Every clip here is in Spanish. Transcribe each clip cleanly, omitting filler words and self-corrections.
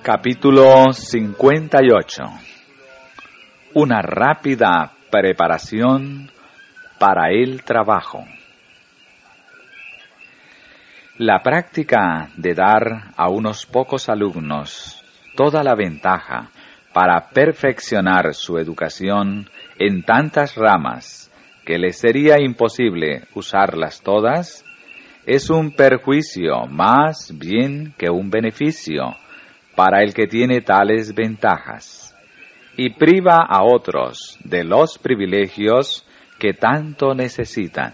Capítulo 58. Una rápida preparación para el trabajo. La práctica de dar a unos pocos alumnos toda la ventaja para perfeccionar su educación en tantas ramas que les sería imposible usarlas todas, es un perjuicio más bien que un beneficio para el que tiene tales ventajas, y priva a otros de los privilegios que tanto necesitan.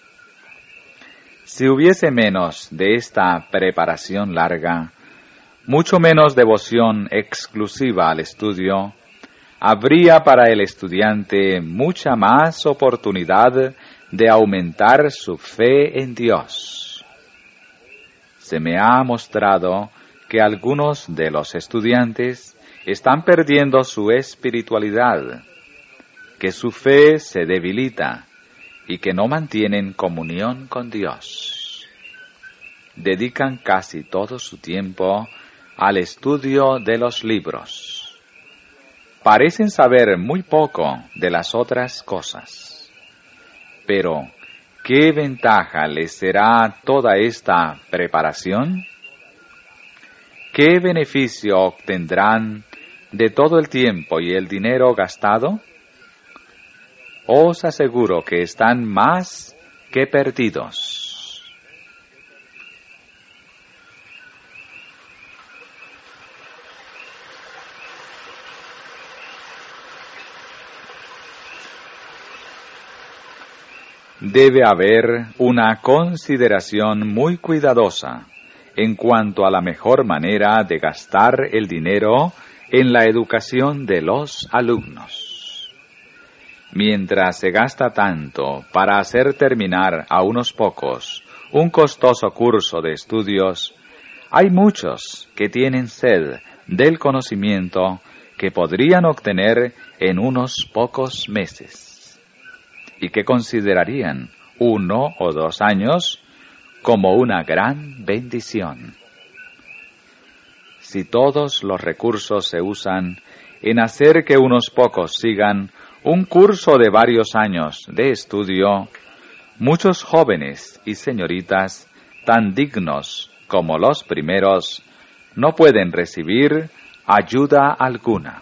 Si hubiese menos de esta preparación larga, mucho menos devoción exclusiva al estudio, habría para el estudiante mucha más oportunidad de aumentar su fe en Dios. Se me ha mostrado que algunos de los estudiantes están perdiendo su espiritualidad, que su fe se debilita y que no mantienen comunión con Dios. Dedican casi todo su tiempo al estudio de los libros. Parecen saber muy poco de las otras cosas. Pero, ¿qué ventaja les será toda esta preparación? ¿Qué beneficio obtendrán de todo el tiempo y el dinero gastado? Os aseguro que están más que perdidos. Debe haber una consideración muy cuidadosa en cuanto a la mejor manera de gastar el dinero en la educación de los alumnos. Mientras se gasta tanto para hacer terminar a unos pocos un costoso curso de estudios, hay muchos que tienen sed del conocimiento que podrían obtener en unos pocos meses, y que considerarían 1 o 2 años como una gran bendición. Si todos los recursos se usan en hacer que unos pocos sigan un curso de varios años de estudio, muchos jóvenes y señoritas, tan dignos como los primeros, no pueden recibir ayuda alguna.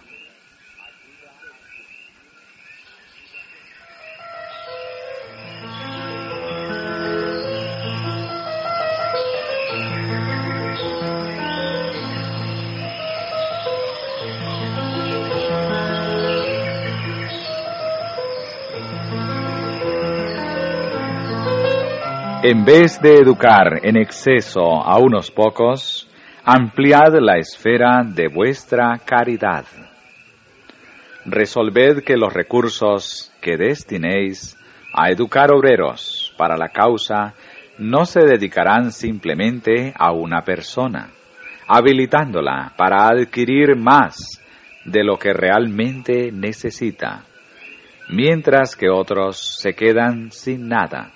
En vez de educar en exceso a unos pocos, ampliad la esfera de vuestra caridad. Resolved que los recursos que destinéis a educar obreros para la causa no se dedicarán simplemente a una persona, habilitándola para adquirir más de lo que realmente necesita, mientras que otros se quedan sin nada.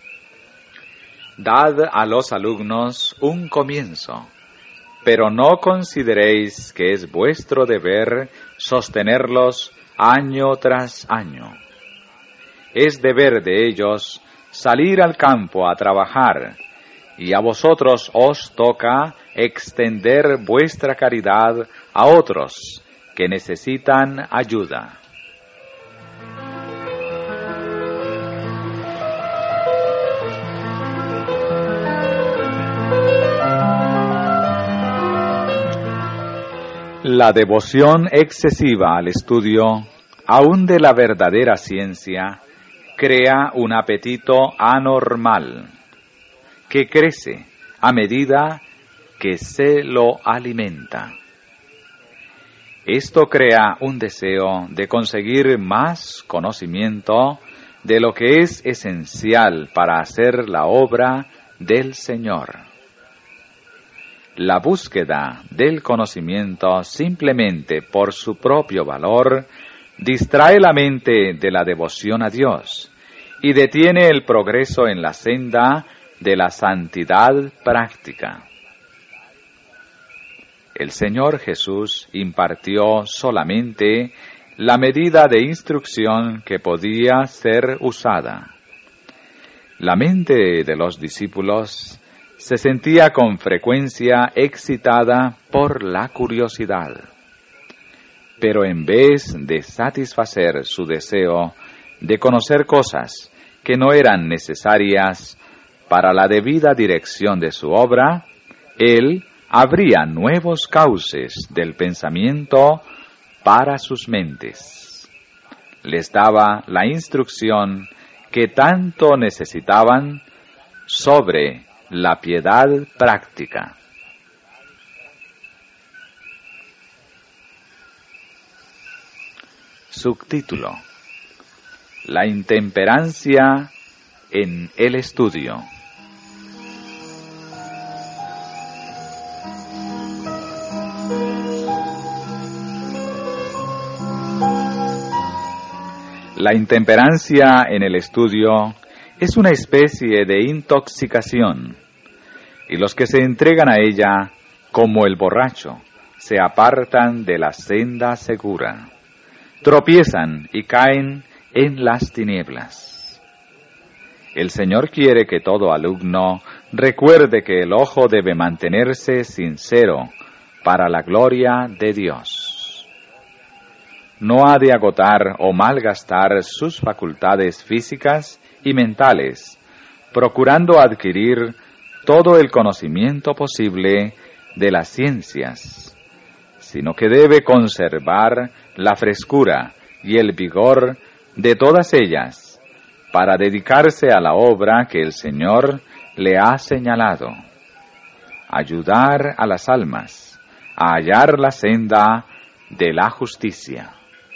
Dad a los alumnos un comienzo, pero no consideréis que es vuestro deber sostenerlos año tras año. Es deber de ellos salir al campo a trabajar, y a vosotros os toca extender vuestra caridad a otros que necesitan ayuda. La devoción excesiva al estudio, aun de la verdadera ciencia, crea un apetito anormal, que crece a medida que se lo alimenta. Esto crea un deseo de conseguir más conocimiento de lo que es esencial para hacer la obra del Señor. La búsqueda del conocimiento simplemente por su propio valor distrae la mente de la devoción a Dios y detiene el progreso en la senda de la santidad práctica. el Señor Jesús impartió solamente la medida de instrucción que podía ser usada. La mente de los discípulos se sentía con frecuencia excitada por la curiosidad. Pero en vez de satisfacer su deseo de conocer cosas que no eran necesarias para la debida dirección de su obra, él abría nuevos cauces del pensamiento para sus mentes. Les daba la instrucción que tanto necesitaban sobre la piedad práctica. Subtítulo: La intemperancia en el estudio. La intemperancia en el estudio es una especie de intoxicación, y los que se entregan a ella, como el borracho, se apartan de la senda segura, tropiezan y caen en las tinieblas. El Señor quiere que todo alumno recuerde que el ojo debe mantenerse sincero para la gloria de Dios. No ha de agotar o malgastar sus facultades físicas y mentales, procurando adquirir todo el conocimiento posible de las ciencias, sino que debe conservar la frescura y el vigor de todas ellas para dedicarse a la obra que el Señor le ha señalado: ayudar a las almas a hallar la senda de la justicia.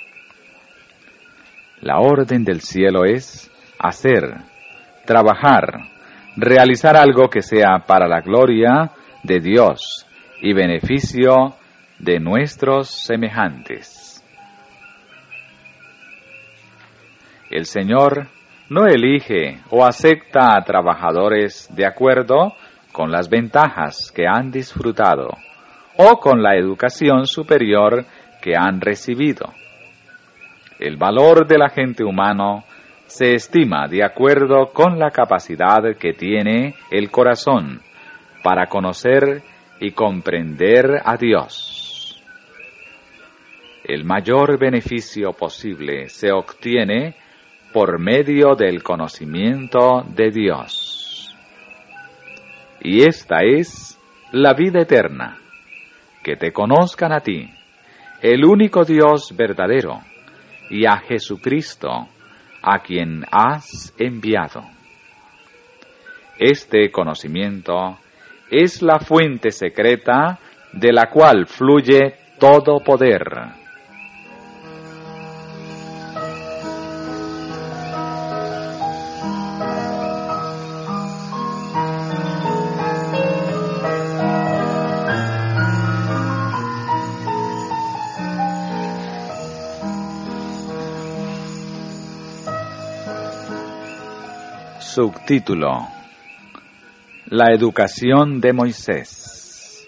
La orden del cielo es hacer, trabajar, realizar algo que sea para la gloria de Dios y beneficio de nuestros semejantes. El Señor no elige o acepta a trabajadores de acuerdo con las ventajas que han disfrutado o con la educación superior que han recibido. El valor del agente humano se estima de acuerdo con la capacidad que tiene el corazón para conocer y comprender a Dios. El mayor beneficio posible se obtiene por medio del conocimiento de Dios. Y esta es la vida eterna, que te conozcan a ti, el único Dios verdadero, y a Jesucristo, a quien has enviado. Este conocimiento es la fuente secreta de la cual fluye todo poder. Subtítulo: La educación de Moisés.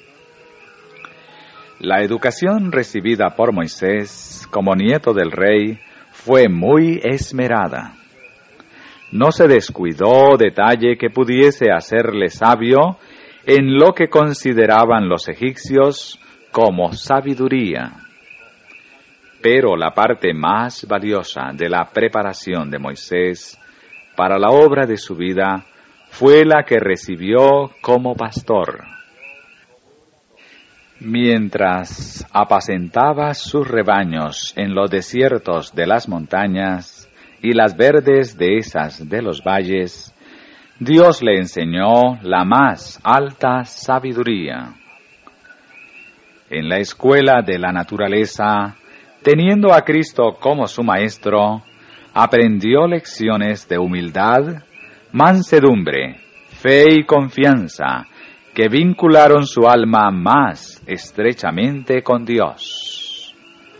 La educación recibida por Moisés como nieto del rey fue muy esmerada. No se descuidó detalle que pudiese hacerle sabio en lo que consideraban los egipcios como sabiduría. Pero la parte más valiosa de la preparación de Moisés para la obra de su vida fue la que recibió como pastor. Mientras apacentaba sus rebaños en los desiertos de las montañas y las verdes dehesas de los valles, Dios le enseñó la más alta sabiduría. En la escuela de la naturaleza, teniendo a Cristo como su maestro, aprendió lecciones de humildad, mansedumbre, fe y confianza que vincularon su alma más estrechamente con Dios.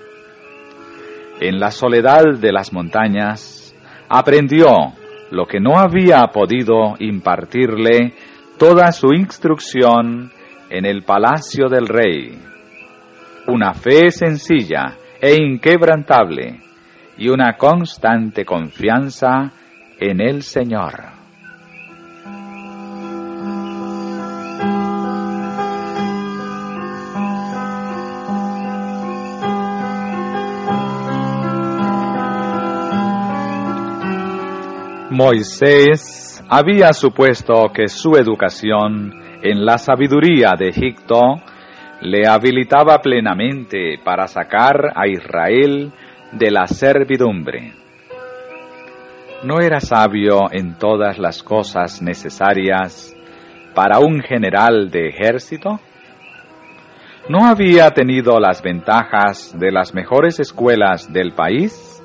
En la soledad de las montañas, aprendió lo que no había podido impartirle toda su instrucción en el palacio del rey, una fe sencilla e inquebrantable y una constante confianza en el Señor. Moisés había supuesto que su educación en la sabiduría de Egipto le habilitaba plenamente para sacar a Israel de la servidumbre. ¿No era sabio en todas las cosas necesarias para un general de ejército? ¿No había tenido las ventajas de las mejores escuelas del país?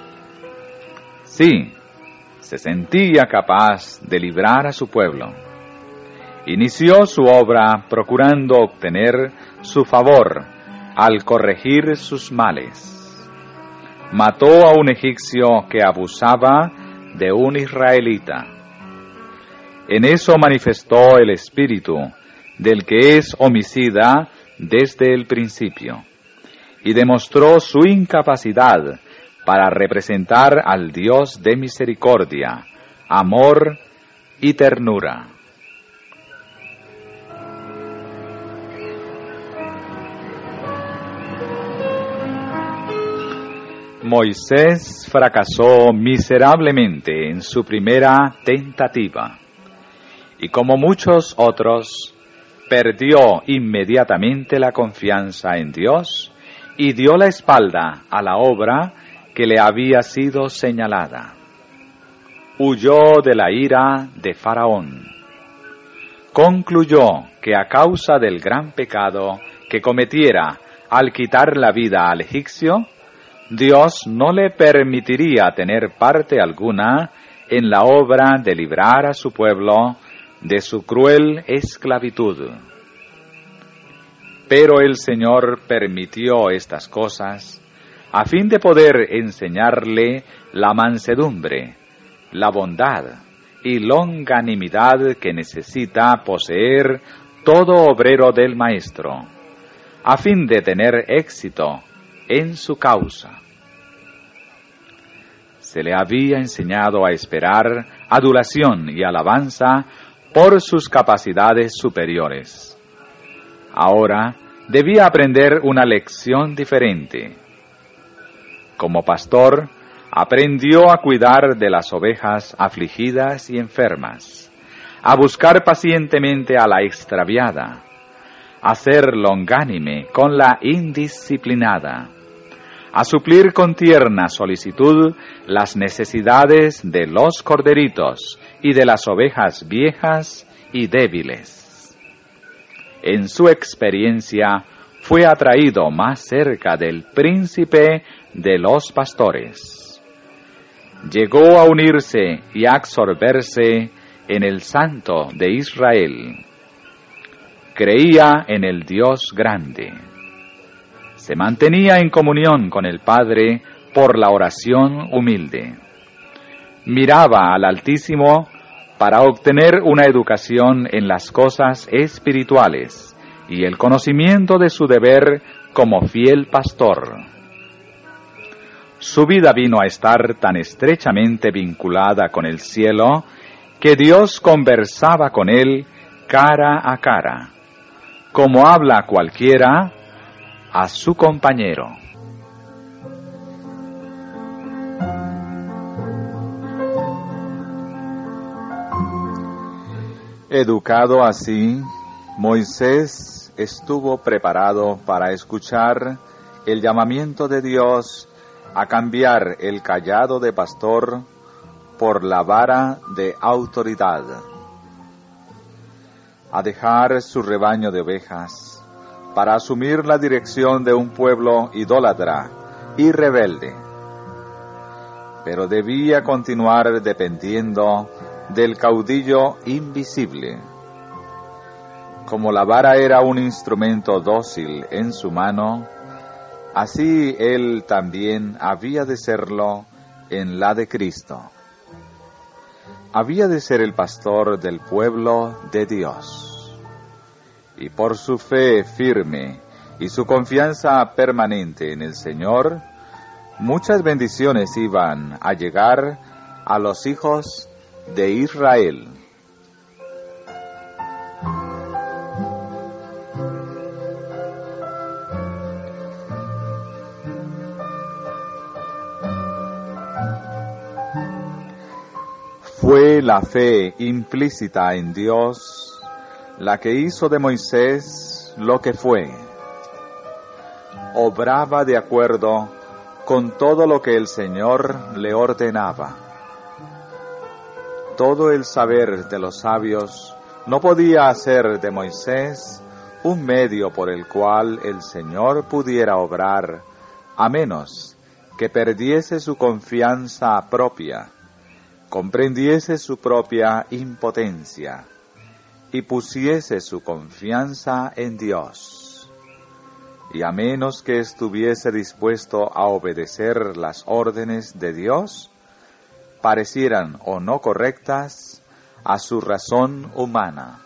Sí, se sentía capaz de librar a su pueblo. Inició su obra procurando obtener su favor al corregir sus males. Mató a un egipcio que abusaba de un israelita. En eso manifestó el espíritu del que es homicida desde el principio, y demostró su incapacidad para representar al Dios de misericordia, amor y ternura. Moisés fracasó miserablemente en su primera tentativa, y como muchos otros, perdió inmediatamente la confianza en Dios y dio la espalda a la obra que le había sido señalada. Huyó de la ira de Faraón. Concluyó que a causa del gran pecado que cometiera al quitar la vida al egipcio, Dios no le permitiría tener parte alguna en la obra de librar a su pueblo de su cruel esclavitud. Pero el Señor permitió estas cosas a fin de poder enseñarle la mansedumbre, la bondad y longanimidad que necesita poseer todo obrero del Maestro, a fin de tener éxito en su causa. Se le había enseñado a esperar adulación y alabanza por sus capacidades superiores. Ahora debía aprender una lección diferente. Como pastor, aprendió a cuidar de las ovejas afligidas y enfermas, a buscar pacientemente a la extraviada, a ser longánime con la indisciplinada, a suplir con tierna solicitud las necesidades de los corderitos y de las ovejas viejas y débiles. En su experiencia fue atraído más cerca del príncipe de los pastores. Llegó a unirse y a absorberse en el Santo de Israel. Creía en el Dios grande. Se mantenía en comunión con el Padre por la oración humilde. Miraba al Altísimo para obtener una educación en las cosas espirituales y el conocimiento de su deber como fiel pastor. Su vida vino a estar tan estrechamente vinculada con el cielo que Dios conversaba con él cara a cara, como habla cualquiera a su compañero. Educado así, Moisés estuvo preparado para escuchar el llamamiento de Dios a cambiar el cayado de pastor por la vara de autoridad, a dejar su rebaño de ovejas para asumir la dirección de un pueblo idólatra y rebelde. Pero debía continuar dependiendo del caudillo invisible. Como la vara era un instrumento dócil en su mano, así él también había de serlo en la de Cristo. Había de ser el pastor del pueblo de Dios, y por su fe firme y su confianza permanente en el Señor, muchas bendiciones iban a llegar a los hijos de Israel. Fue la fe implícita en Dios la que hizo de Moisés lo que fue. Obraba de acuerdo con todo lo que el Señor le ordenaba. Todo el saber de los sabios no podía hacer de Moisés un medio por el cual el Señor pudiera obrar, a menos que perdiese su confianza propia, comprendiese su propia impotencia y pusiese su confianza en Dios. Y a menos que estuviese dispuesto a obedecer las órdenes de Dios, parecieran o no correctas a su razón humana.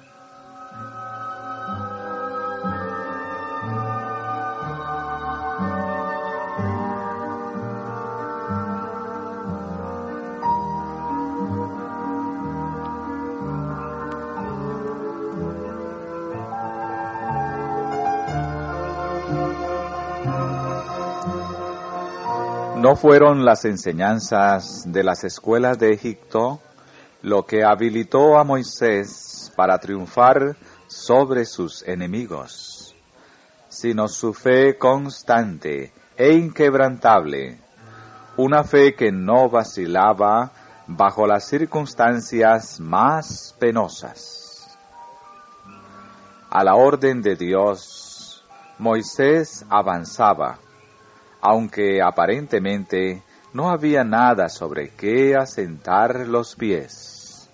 No fueron las enseñanzas de las escuelas de Egipto lo que habilitó a Moisés para triunfar sobre sus enemigos, sino su fe constante e inquebrantable, una fe que no vacilaba bajo las circunstancias más penosas. A la orden de Dios, Moisés avanzaba, aunque aparentemente no había nada sobre qué asentar los pies.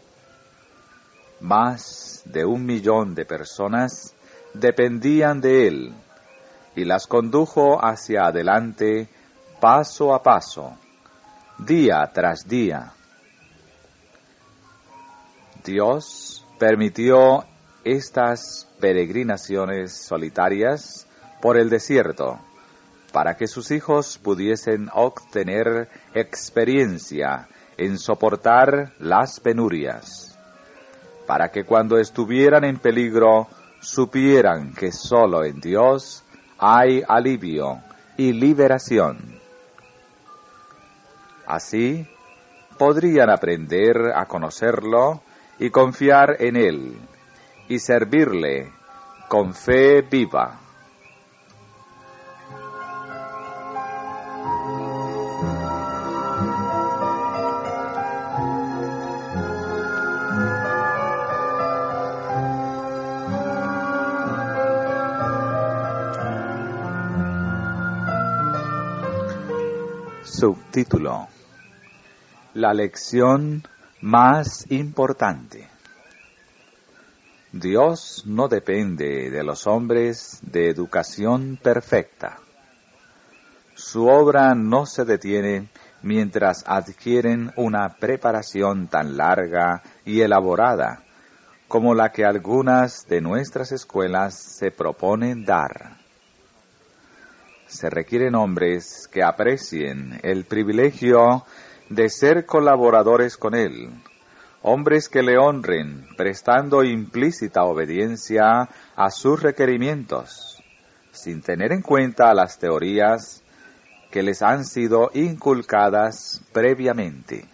Más de 1 millón de personas dependían de él, y las condujo hacia adelante paso a paso, día tras día. Dios permitió estas peregrinaciones solitarias por el desierto, para que sus hijos pudiesen obtener experiencia en soportar las penurias, para que cuando estuvieran en peligro supieran que solo en Dios hay alivio y liberación. Así podrían aprender a conocerlo y confiar en Él, y servirle con fe viva. Subtítulo: La lección más importante. Dios no depende de los hombres de educación perfecta. Su obra no se detiene mientras adquieren una preparación tan larga y elaborada como la que algunas de nuestras escuelas se proponen dar. Se requieren hombres que aprecien el privilegio de ser colaboradores con Él, hombres que le honren prestando implícita obediencia a sus requerimientos, sin tener en cuenta las teorías que les han sido inculcadas previamente.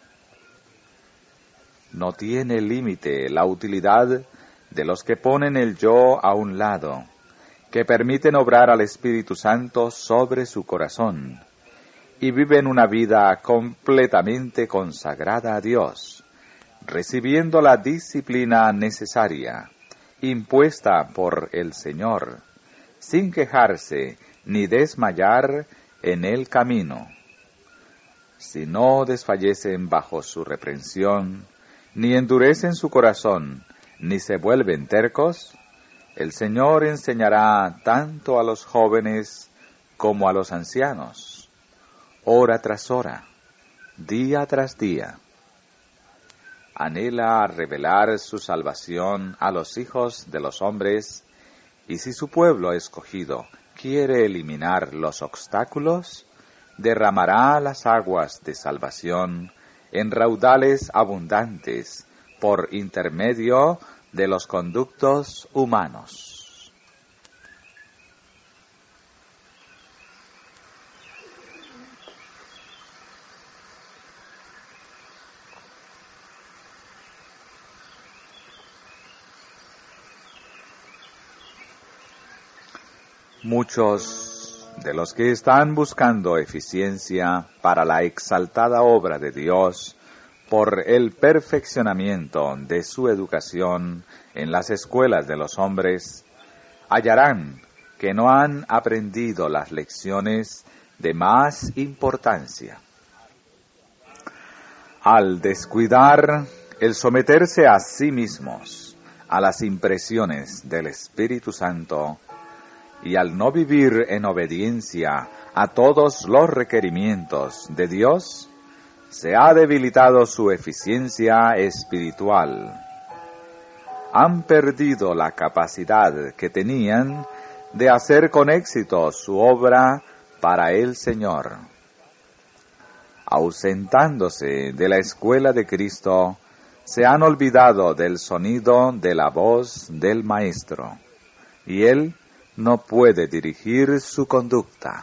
No tiene límite la utilidad de los que ponen el yo a un lado, que permiten obrar al Espíritu Santo sobre su corazón y viven una vida completamente consagrada a Dios, recibiendo la disciplina necesaria, impuesta por el Señor, sin quejarse ni desmayar en el camino. Si no desfallecen bajo su reprensión, ni endurecen su corazón, ni se vuelven tercos, el Señor enseñará tanto a los jóvenes como a los ancianos, hora tras hora, día tras día. Anhela revelar su salvación a los hijos de los hombres Y si su pueblo escogido quiere eliminar los obstáculos, derramará las aguas de salvación en raudales abundantes por intermedio de los conductos humanos. Muchos de los que están buscando eficiencia para la exaltada obra de Dios por el perfeccionamiento de su educación en las escuelas de los hombres, hallarán que no han aprendido las lecciones de más importancia. Al descuidar el someterse a sí mismos a las impresiones del Espíritu Santo, y al no vivir en obediencia a todos los requerimientos de Dios, se ha debilitado su eficiencia espiritual. Han perdido la capacidad que tenían de hacer con éxito su obra para el Señor. Ausentándose de la escuela de Cristo, se han olvidado del sonido de la voz del Maestro, y Él no puede dirigir su conducta.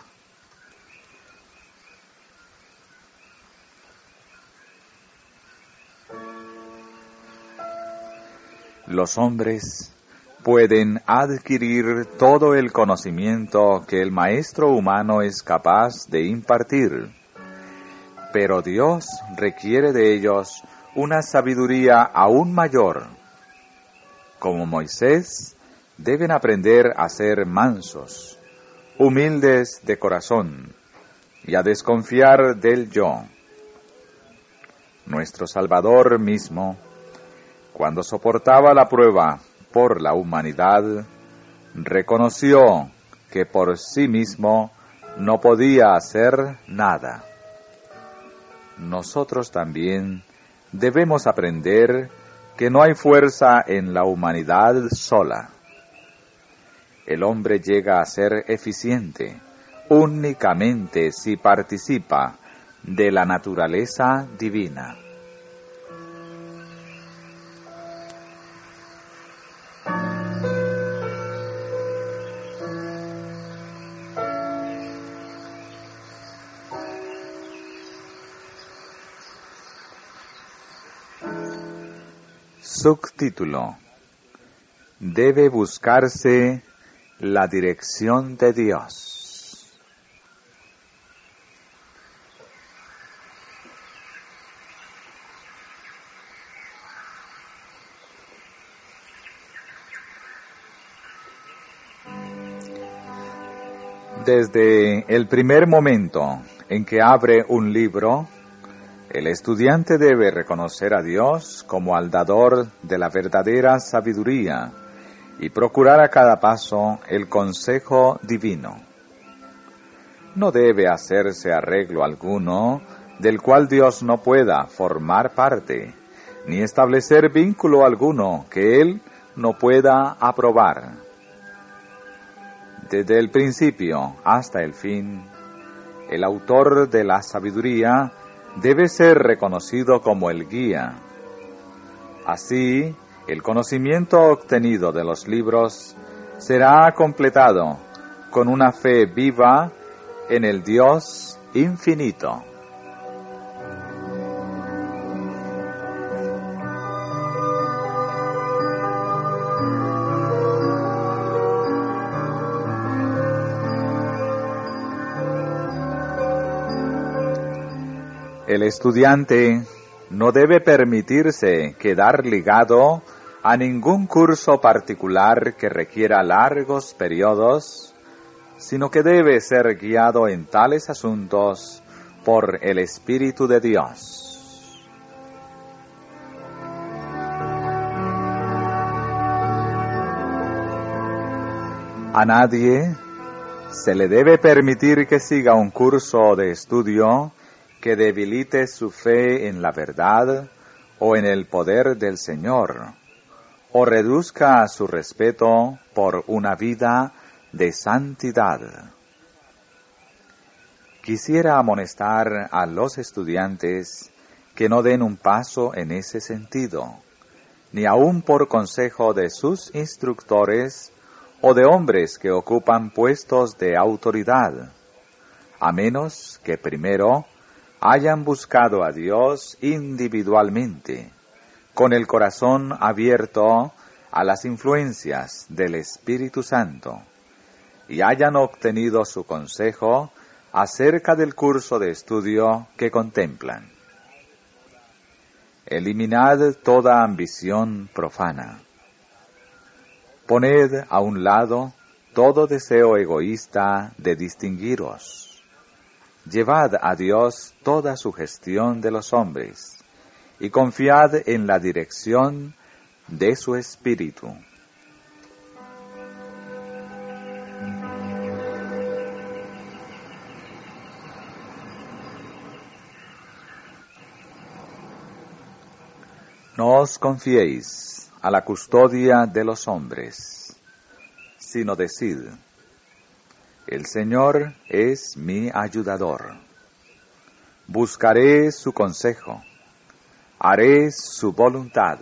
Los hombres pueden adquirir todo el conocimiento que el maestro humano es capaz de impartir, pero Dios requiere de ellos una sabiduría aún mayor. Como Moisés, deben aprender a ser mansos, humildes de corazón y a desconfiar del yo. Nuestro Salvador mismo, cuando soportaba la prueba por la humanidad, reconoció que por sí mismo no podía hacer nada. Nosotros también debemos aprender que no hay fuerza en la humanidad sola. El hombre llega a ser eficiente únicamente si participa de la naturaleza divina. Subtítulo: Debe buscarse la dirección de Dios. Desde el primer momento en que abre un libro, el estudiante debe reconocer a Dios como al dador de la verdadera sabiduría y procurar a cada paso el consejo divino. No debe hacerse arreglo alguno del cual Dios no pueda formar parte, ni establecer vínculo alguno que Él no pueda aprobar. Desde el principio hasta el fin, el autor de la sabiduría debe ser reconocido como el guía. Así, el conocimiento obtenido de los libros será completado con una fe viva en el Dios infinito. El estudiante no debe permitirse quedar ligado a ningún curso particular que requiera largos periodos, sino que debe ser guiado en tales asuntos por el Espíritu de Dios. A nadie se le debe permitir que siga un curso de estudio que debilite su fe en la verdad o en el poder del Señor, o reduzca su respeto por una vida de santidad. Quisiera amonestar a los estudiantes que no den un paso en ese sentido, ni aun por consejo de sus instructores o de hombres que ocupan puestos de autoridad, a menos que primero hayan buscado a Dios individualmente, con el corazón abierto a las influencias del Espíritu Santo, y hayan obtenido su consejo acerca del curso de estudio que contemplan. Eliminad toda ambición profana. Poned a un lado todo deseo egoísta de distinguiros. Llevad a Dios toda su gestión de los hombres y confiad en la dirección de su Espíritu. No os confiéis a la custodia de los hombres, sino decid: el Señor es mi ayudador. Buscaré su consejo, haré su voluntad.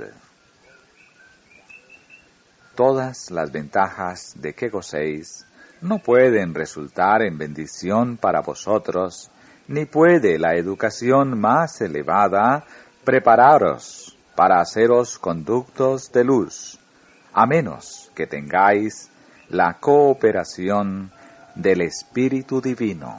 Todas las ventajas de que gocéis no pueden resultar en bendición para vosotros, ni puede la educación más elevada prepararos para haceros conductos de luz, a menos que tengáis la cooperación del Espíritu Divino.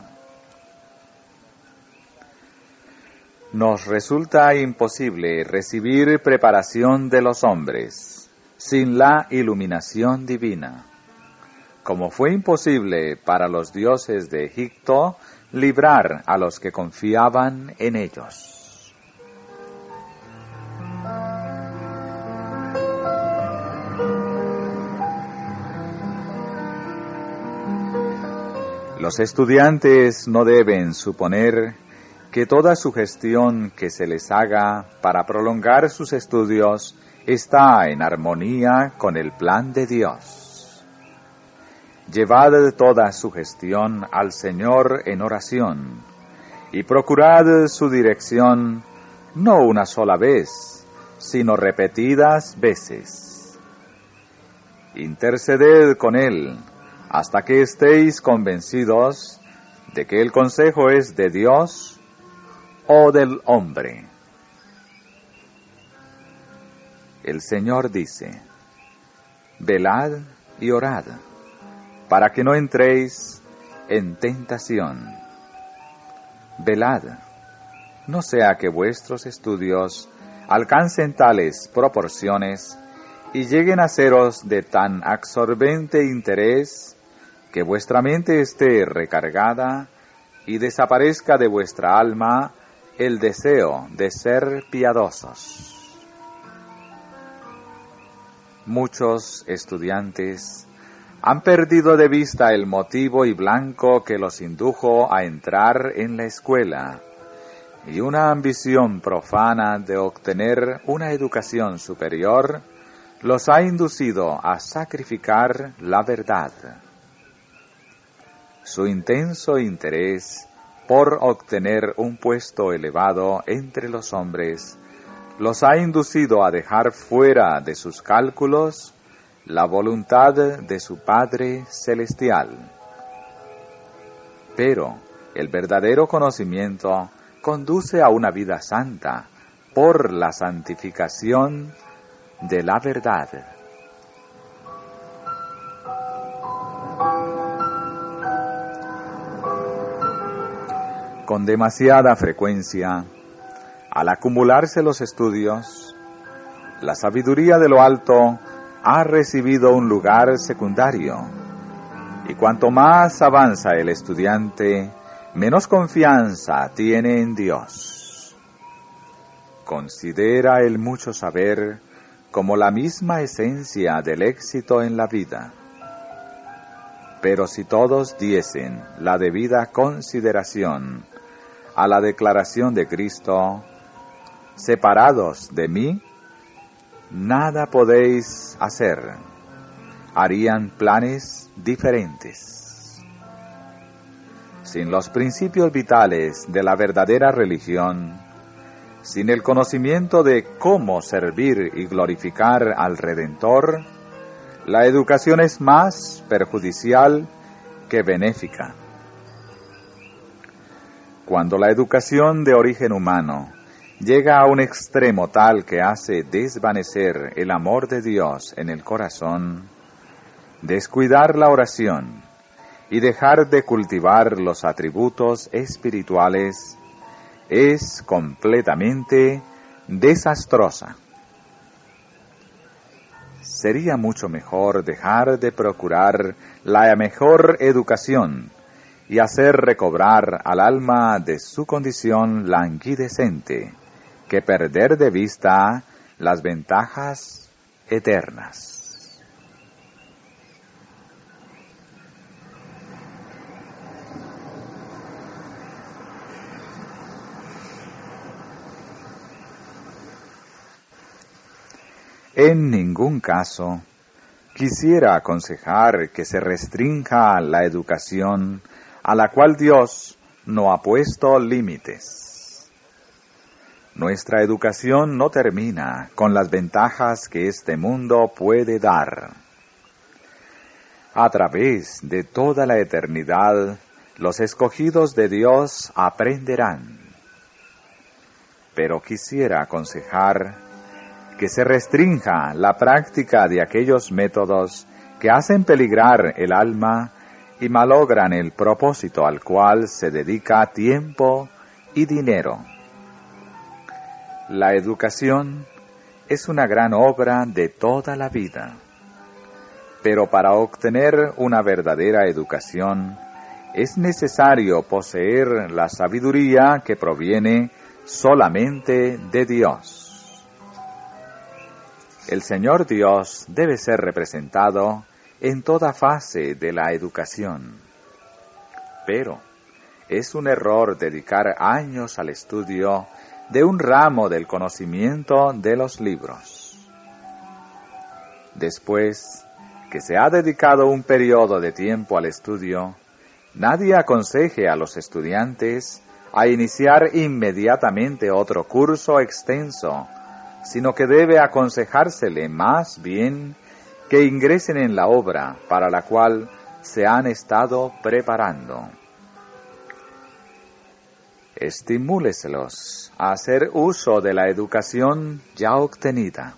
Nos resulta imposible recibir preparación de los hombres sin la iluminación divina, como fue imposible para los dioses de Egipto librar a los que confiaban en ellos. Los estudiantes no deben suponer que toda sugestión que se les haga para prolongar sus estudios está en armonía con el plan de Dios. Llevad toda sugestión al Señor en oración y procurad su dirección no una sola vez, sino repetidas veces. Interceded con Él hasta que estéis convencidos de que el consejo es de Dios o del hombre. El Señor dice: velad y orad, para que no entréis en tentación. Velad, no sea que vuestros estudios alcancen tales proporciones y lleguen a seros de tan absorbente interés que vuestra mente esté recargada y desaparezca de vuestra alma el deseo de ser piadosos. Muchos estudiantes han perdido de vista el motivo y blanco que los indujo a entrar en la escuela, y una ambición profana de obtener una educación superior los ha inducido a sacrificar la verdad. Su intenso interés por obtener un puesto elevado entre los hombres los ha inducido a dejar fuera de sus cálculos la voluntad de su Padre Celestial. Pero el verdadero conocimiento conduce a una vida santa por la santificación de la verdad. Con demasiada frecuencia, al acumularse los estudios, la sabiduría de lo alto ha recibido un lugar secundario, y cuanto más avanza el estudiante, menos confianza tiene en Dios. Considera el mucho saber como la misma esencia del éxito en la vida. Pero si todos diesen la debida consideración a la declaración de Cristo: separados de mí, nada podéis hacer. Harían planes diferentes. Sin los principios vitales de la verdadera religión, sin el conocimiento de cómo servir y glorificar al Redentor, la educación es más perjudicial que benéfica. Cuando la educación de origen humano llega a un extremo tal que hace desvanecer el amor de Dios en el corazón, descuidar la oración y dejar de cultivar los atributos espirituales es completamente desastrosa. Sería mucho mejor dejar de procurar la mejor educación y hacer recobrar al alma de su condición languidecente que perder de vista las ventajas eternas. En ningún caso quisiera aconsejar que se restrinja la educación a la cual Dios no ha puesto límites. Nuestra educación no termina con las ventajas que este mundo puede dar. A través de toda la eternidad, los escogidos de Dios aprenderán. Pero quisiera aconsejar que se restrinja la práctica de aquellos métodos que hacen peligrar el alma y malogran el propósito al cual se dedica tiempo y dinero. La educación es una gran obra de toda la vida, pero para obtener una verdadera educación es necesario poseer la sabiduría que proviene solamente de Dios. El Señor Dios debe ser representado en toda fase de la educación. Pero es un error dedicar años al estudio de un ramo del conocimiento de los libros. Después que se ha dedicado un periodo de tiempo al estudio, nadie aconseje a los estudiantes a iniciar inmediatamente otro curso extenso, sino que debe aconsejársele más bien que ingresen en la obra para la cual se han estado preparando. Estimúleselos a hacer uso de la educación ya obtenida.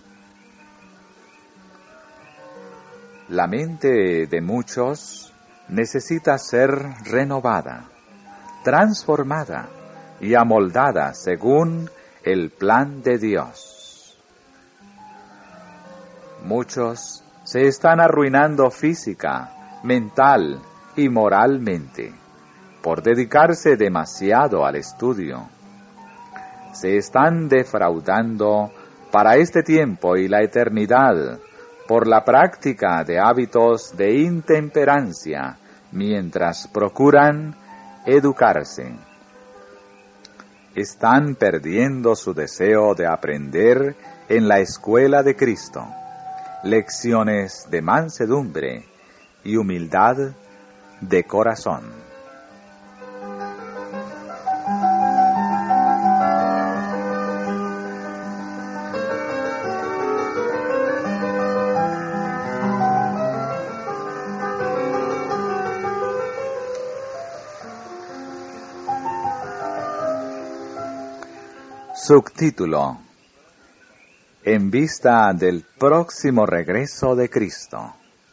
La mente de muchos necesita ser renovada, transformada y amoldada según el plan de Dios. Muchos se están arruinando física, mental y moralmente por dedicarse demasiado al estudio. Se están defraudando para este tiempo y la eternidad por la práctica de hábitos de intemperancia mientras procuran educarse. Están perdiendo su deseo de aprender en la escuela de Cristo lecciones de mansedumbre y humildad de corazón. Subtítulo: En vista del próximo regreso de Cristo.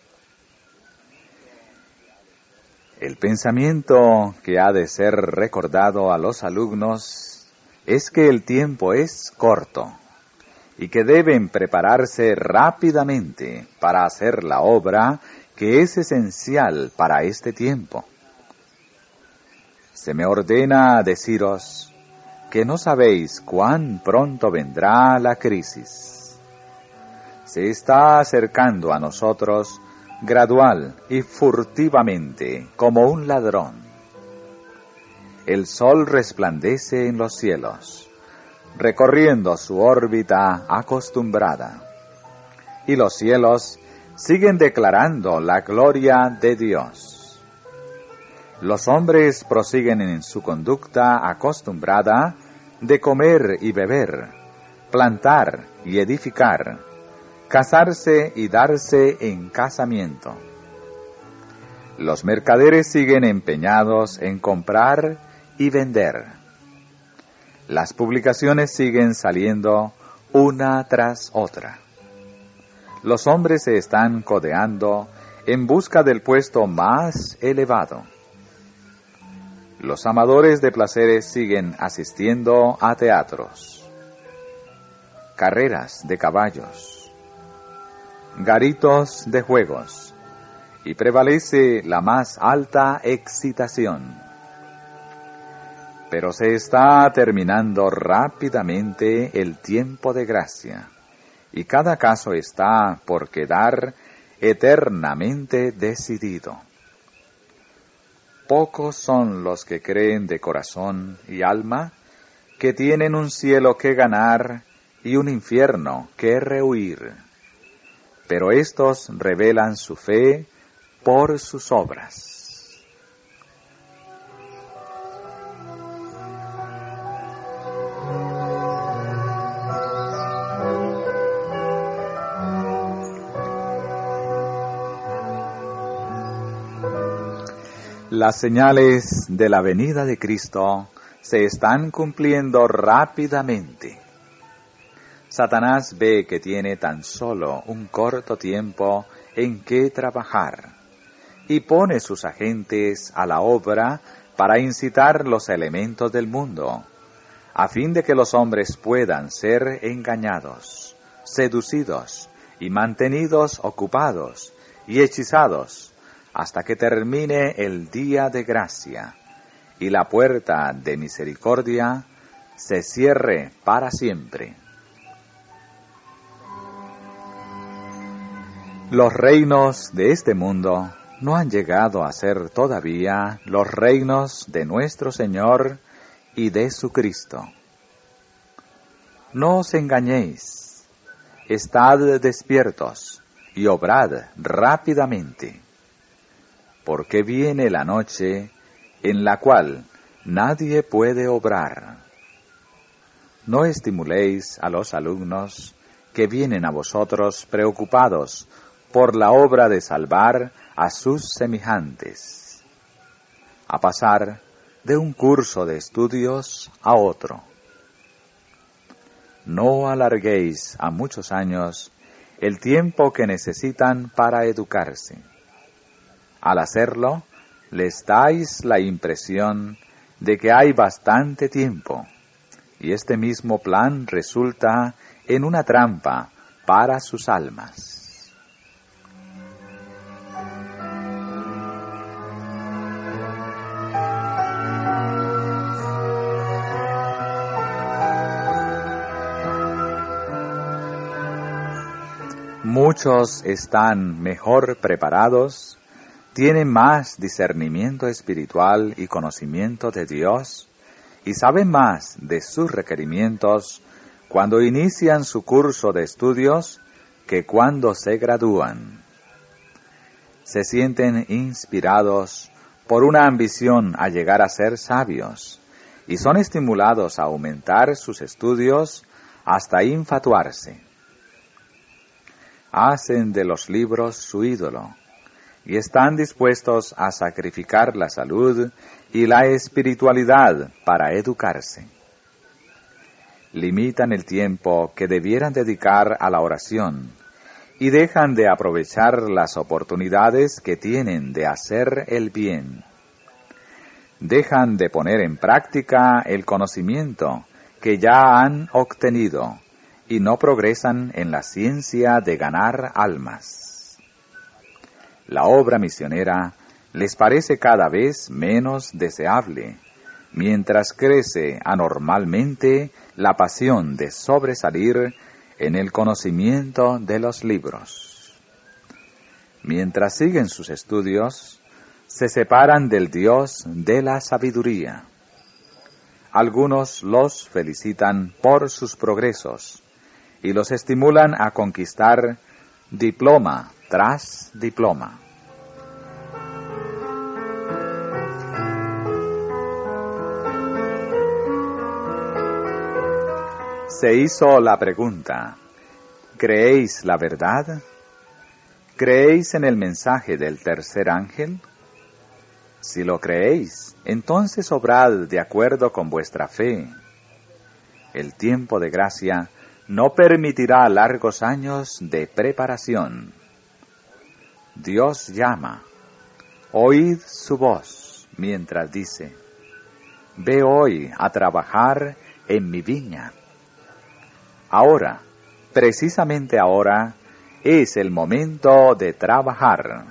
El pensamiento que ha de ser recordado a los alumnos es que el tiempo es corto y que deben prepararse rápidamente para hacer la obra que es esencial para este tiempo. Se me ordena deciros que no sabéis cuán pronto vendrá la crisis. Se está acercando a nosotros gradual y furtivamente como un ladrón. El sol resplandece en los cielos, recorriendo su órbita acostumbrada, y los cielos siguen declarando la gloria de Dios. Los hombres prosiguen en su conducta acostumbrada de comer y beber, plantar y edificar, casarse y darse en casamiento. Los mercaderes siguen empeñados en comprar y vender. Las publicaciones siguen saliendo una tras otra. Los hombres se están codeando en busca del puesto más elevado. Los amadores de placeres siguen asistiendo a teatros, carreras de caballos, garitos de juegos, y prevalece la más alta excitación. Pero se está terminando rápidamente el tiempo de gracia, y cada caso está por quedar eternamente decidido. Pocos son los que creen de corazón y alma que tienen un cielo que ganar y un infierno que rehuir, pero éstos revelan su fe por sus obras. Las señales de la venida de Cristo se están cumpliendo rápidamente. Satanás ve que tiene tan solo un corto tiempo en que trabajar y pone sus agentes a la obra para incitar los elementos del mundo, a fin de que los hombres puedan ser engañados, seducidos y mantenidos ocupados y hechizados hasta que termine el día de gracia y la puerta de misericordia se cierre para siempre. Los reinos de este mundo no han llegado a ser todavía los reinos de nuestro Señor y de su Cristo. No os engañéis, estad despiertos y obrad rápidamente, porque viene la noche en la cual nadie puede obrar. No estimuléis a los alumnos que vienen a vosotros preocupados por la obra de salvar a sus semejantes, a pasar de un curso de estudios a otro. No alarguéis a muchos años el tiempo que necesitan para educarse. Al hacerlo, les dais la impresión de que hay bastante tiempo, y este mismo plan resulta en una trampa para sus almas. Muchos están mejor preparados, tienen más discernimiento espiritual y conocimiento de Dios, y saben más de sus requerimientos cuando inician su curso de estudios que cuando se gradúan. Se sienten inspirados por una ambición a llegar a ser sabios, y son estimulados a aumentar sus estudios hasta infatuarse. Hacen de los libros su ídolo, y están dispuestos a sacrificar la salud y la espiritualidad para educarse. Limitan el tiempo que debieran dedicar a la oración y dejan de aprovechar las oportunidades que tienen de hacer el bien. Dejan de poner en práctica el conocimiento que ya han obtenido y no progresan en la ciencia de ganar almas. La obra misionera les parece cada vez menos deseable, mientras crece anormalmente la pasión de sobresalir en el conocimiento de los libros. Mientras siguen sus estudios, se separan del Dios de la sabiduría. Algunos los felicitan por sus progresos y los estimulan a conquistar diploma tras diploma. Se hizo la pregunta: ¿creéis la verdad? ¿Creéis en el mensaje del tercer ángel? Si lo creéis, entonces obrad de acuerdo con vuestra fe. El tiempo de gracia no permitirá largos años de preparación. Dios llama. Oíd su voz mientras dice: ve hoy a trabajar en mi viña. Ahora, precisamente ahora, es el momento de trabajar.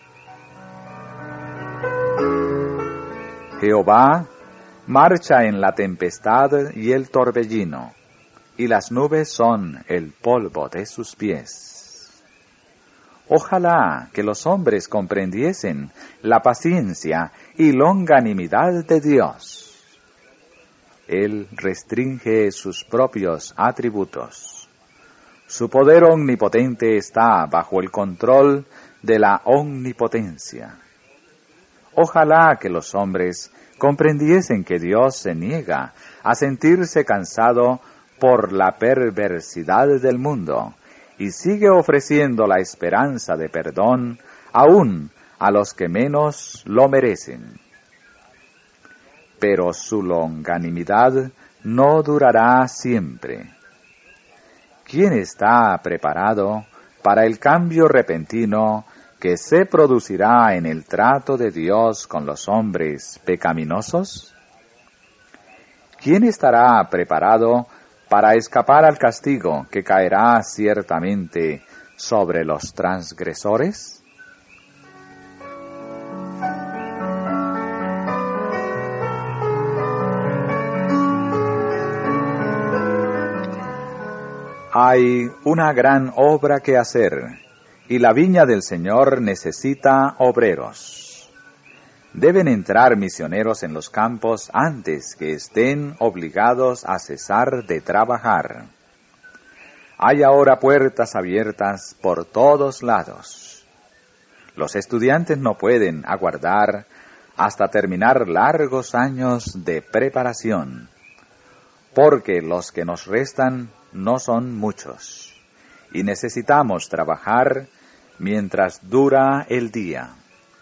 Jehová marcha en la tempestad y el torbellino, y las nubes son el polvo de sus pies. Ojalá que los hombres comprendiesen la paciencia y longanimidad de Dios. Él restringe sus propios atributos. Su poder omnipotente está bajo el control de la omnipotencia. Ojalá que los hombres comprendiesen que Dios se niega a sentirse cansado por la perversidad del mundo y sigue ofreciendo la esperanza de perdón aún a los que menos lo merecen. Pero su longanimidad no durará siempre. ¿Quién está preparado para el cambio repentino que se producirá en el trato de Dios con los hombres pecaminosos? ¿Quién estará preparado para escapar al castigo que caerá ciertamente sobre los transgresores? Hay una gran obra que hacer, y la viña del Señor necesita obreros. Deben entrar misioneros en los campos antes que estén obligados a cesar de trabajar. Hay ahora puertas abiertas por todos lados. Los estudiantes no pueden aguardar hasta terminar largos años de preparación, porque los que nos restan no son muchos, y necesitamos trabajar mientras dura el día.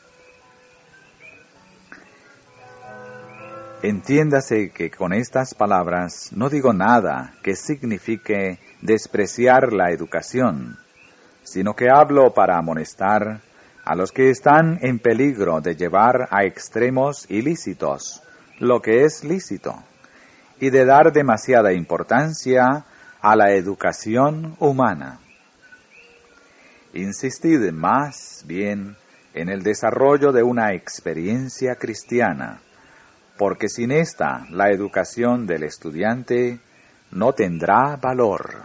Entiéndase que con estas palabras no digo nada que signifique despreciar la educación, sino que hablo para amonestar a los que están en peligro de llevar a extremos ilícitos lo que es lícito, y de dar demasiada importancia a la educación humana. Insistid más bien en el desarrollo de una experiencia cristiana, porque sin esta la educación del estudiante no tendrá valor.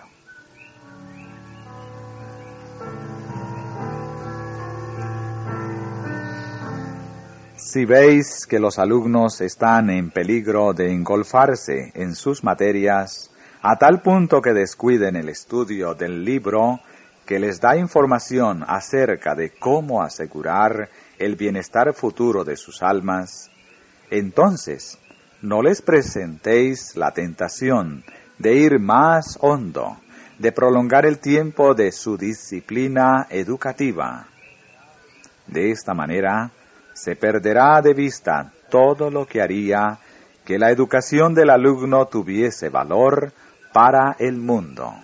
Si veis que los alumnos están en peligro de engolfarse en sus materias, a tal punto que descuiden el estudio del libro que les da información acerca de cómo asegurar el bienestar futuro de sus almas, entonces no les presentéis la tentación de ir más hondo, de prolongar el tiempo de su disciplina educativa. De esta manera se perderá de vista todo lo que haría que la educación del alumno tuviese valor para el mundo.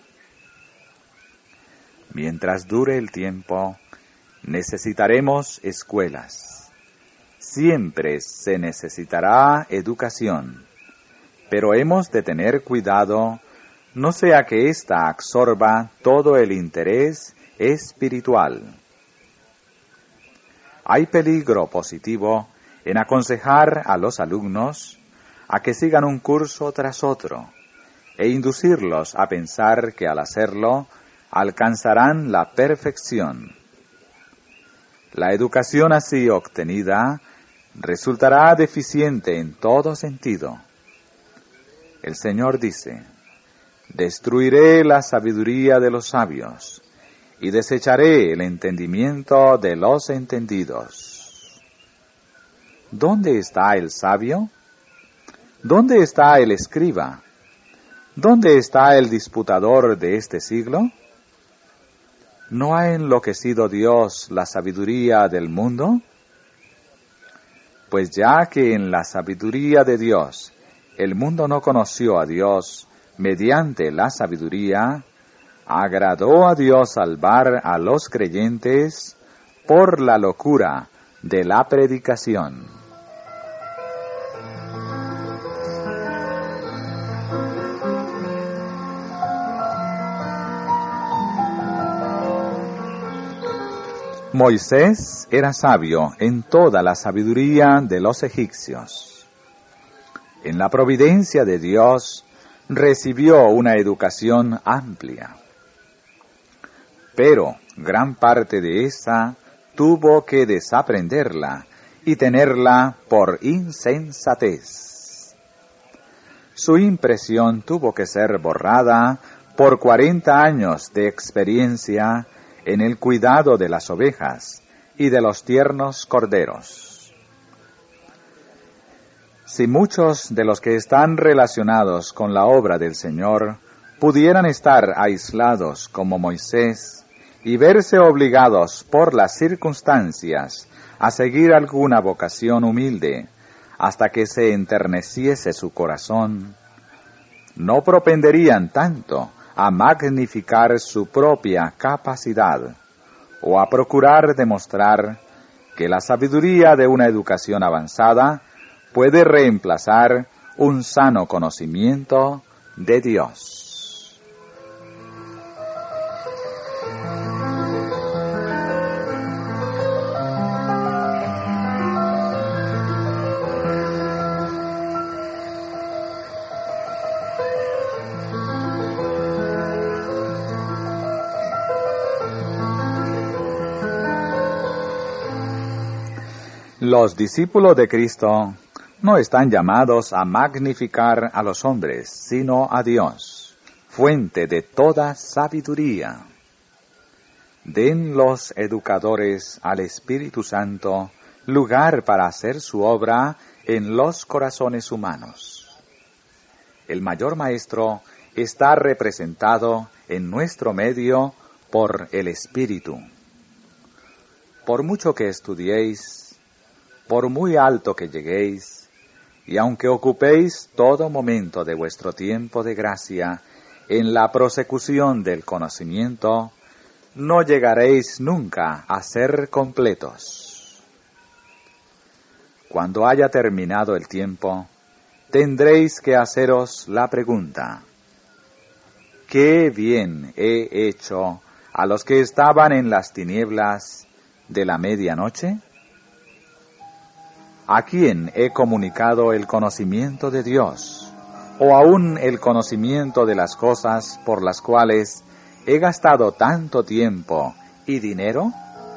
Mientras dure el tiempo, necesitaremos escuelas. Siempre se necesitará educación, pero hemos de tener cuidado, no sea que ésta absorba todo el interés espiritual. Hay peligro positivo en aconsejar a los alumnos a que sigan un curso tras otro, e inducirlos a pensar que al hacerlo alcanzarán la perfección. La educación así obtenida resultará deficiente en todo sentido. El Señor dice: destruiré la sabiduría de los sabios, y desecharé el entendimiento de los entendidos. ¿Dónde está el sabio? ¿Dónde está el escriba? ¿Dónde está el disputador de este siglo? ¿No ha enloquecido Dios la sabiduría del mundo? Pues ya que en la sabiduría de Dios el mundo no conoció a Dios mediante la sabiduría, agradó a Dios salvar a los creyentes por la locura de la predicación. Moisés era sabio en toda la sabiduría de los egipcios. En la providencia de Dios recibió una educación amplia, pero gran parte de esa tuvo que desaprenderla y tenerla por insensatez. Su impresión tuvo que ser borrada por 40 años de experiencia en el cuidado de las ovejas y de los tiernos corderos. Si muchos de los que están relacionados con la obra del Señor pudieran estar aislados como Moisés y verse obligados por las circunstancias a seguir alguna vocación humilde hasta que se enterneciese su corazón, no propenderían tanto a magnificar su propia capacidad o a procurar demostrar que la sabiduría de una educación avanzada puede reemplazar un sano conocimiento de Dios. Los discípulos de Cristo no están llamados a magnificar a los hombres, sino a Dios, fuente de toda sabiduría. Den los educadores al Espíritu Santo lugar para hacer su obra en los corazones humanos. El mayor maestro está representado en nuestro medio por el Espíritu. Por mucho que estudiéis, por muy alto que lleguéis, y aunque ocupéis todo momento de vuestro tiempo de gracia en la prosecución del conocimiento, no llegaréis nunca a ser completos. Cuando haya terminado el tiempo, tendréis que haceros la pregunta: ¿qué bien he hecho a los que estaban en las tinieblas de la medianoche? ¿A quién he comunicado el conocimiento de Dios, o aún el conocimiento de las cosas por las cuales he gastado tanto tiempo y dinero?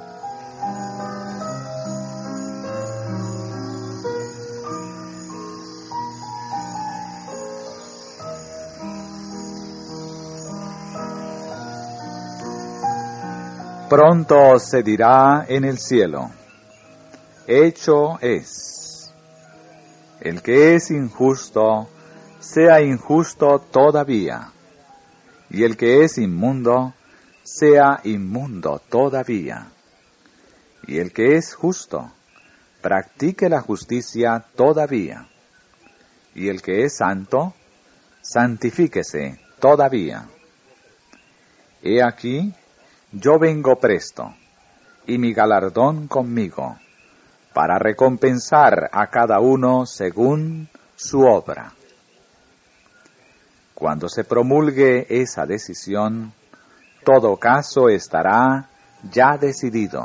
Pronto se dirá en el cielo: hecho es. El que es injusto, sea injusto todavía, y el que es inmundo, sea inmundo todavía. Y el que es justo, practique la justicia todavía, y el que es santo, santifíquese todavía. He aquí, yo vengo presto, y mi galardón conmigo, para recompensar a cada uno según su obra. Cuando se promulgue esa decisión, todo caso estará ya decidido.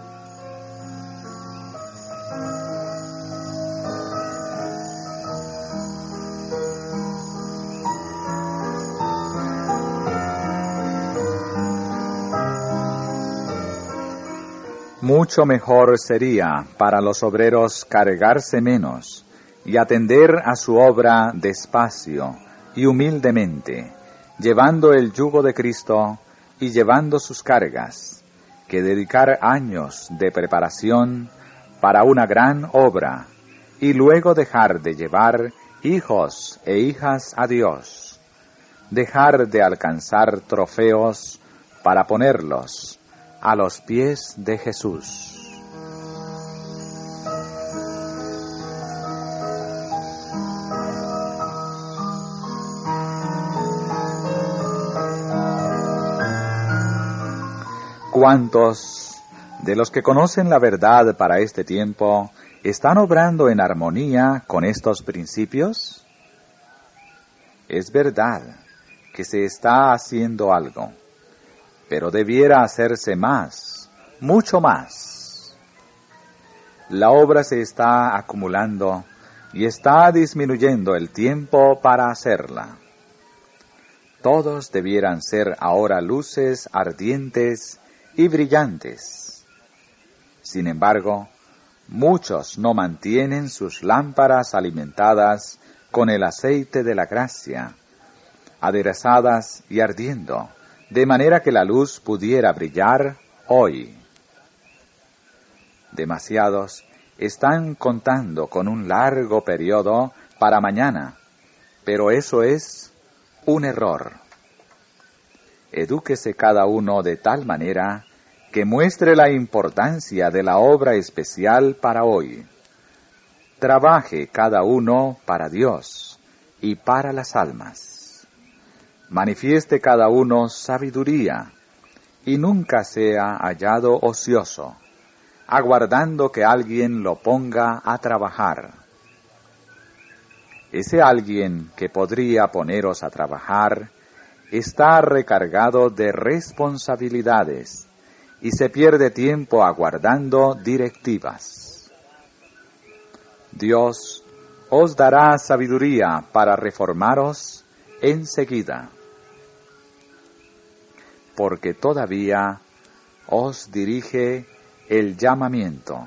Mucho mejor sería para los obreros cargarse menos y atender a su obra despacio y humildemente, llevando el yugo de Cristo y llevando sus cargas, que dedicar años de preparación para una gran obra, y luego dejar de llevar hijos e hijas a Dios, dejar de alcanzar trofeos para ponerlos a los pies de Jesús. ¿Cuántos de los que conocen la verdad para este tiempo están obrando en armonía con estos principios? Es verdad que se está haciendo algo, pero debiera hacerse más, mucho más. La obra se está acumulando y está disminuyendo el tiempo para hacerla. Todos debieran ser ahora luces ardientes y brillantes. Sin embargo, muchos no mantienen sus lámparas alimentadas con el aceite de la gracia, aderezadas y ardiendo, de manera que la luz pudiera brillar hoy. Demasiados están contando con un largo periodo para mañana, pero eso es un error. Edúquese cada uno de tal manera que muestre la importancia de la obra especial para hoy. Trabaje cada uno para Dios y para las almas. Manifieste cada uno sabiduría y nunca sea hallado ocioso, aguardando que alguien lo ponga a trabajar. Ese alguien que podría poneros a trabajar está recargado de responsabilidades y se pierde tiempo aguardando directivas. Dios os dará sabiduría para reformaros enseguida, porque todavía os dirige el llamamiento.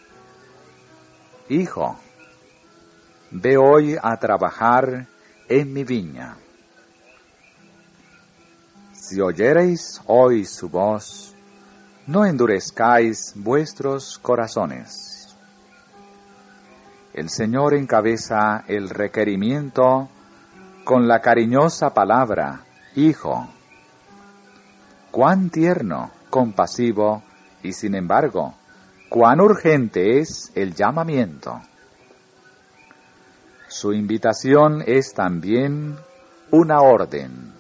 Hijo, ve hoy a trabajar en mi viña. Si oyereis hoy su voz, no endurezcáis vuestros corazones. El Señor encabeza el requerimiento con la cariñosa palabra, Hijo. Cuán tierno, compasivo y sin embargo, cuán urgente es el llamamiento. Su invitación es también una orden.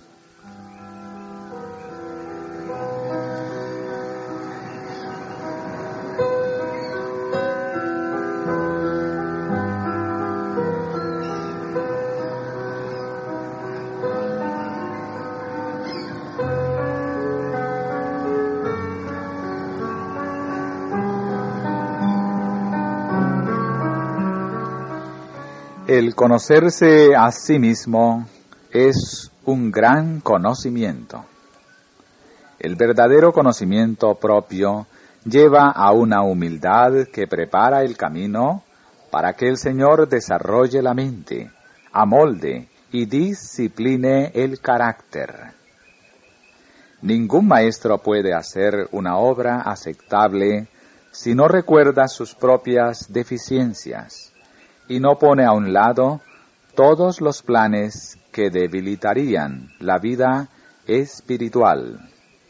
El conocerse a sí mismo es un gran conocimiento. El verdadero conocimiento propio lleva a una humildad que prepara el camino para que el Señor desarrolle la mente, amolde y discipline el carácter. Ningún maestro puede hacer una obra aceptable si no recuerda sus propias deficiencias y no pone a un lado todos los planes que debilitarían la vida espiritual.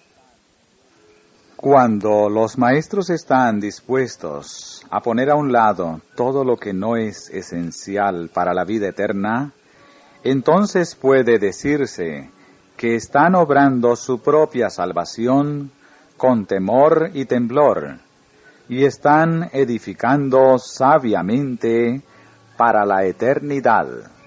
Cuando los maestros están dispuestos a poner a un lado todo lo que no es esencial para la vida eterna, entonces puede decirse que están obrando su propia salvación con temor y temblor, y están edificando sabiamente para la eternidad.